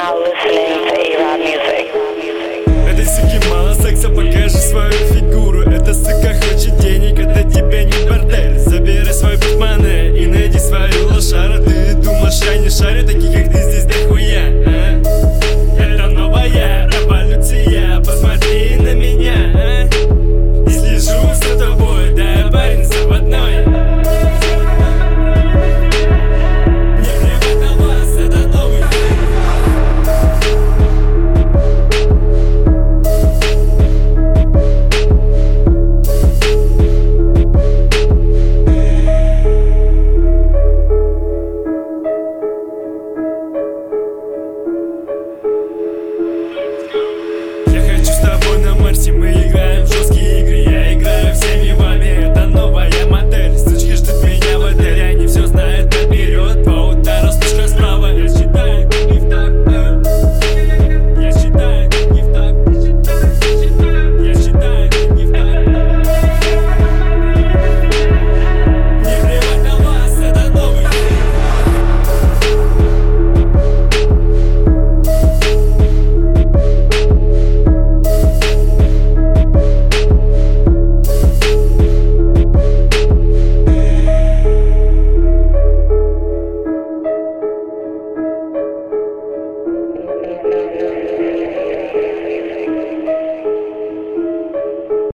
now listening to A-Rod music. Этой суке мало секса, покажи свою фигуру. Эта сука хочет денег, это тебе не бордель.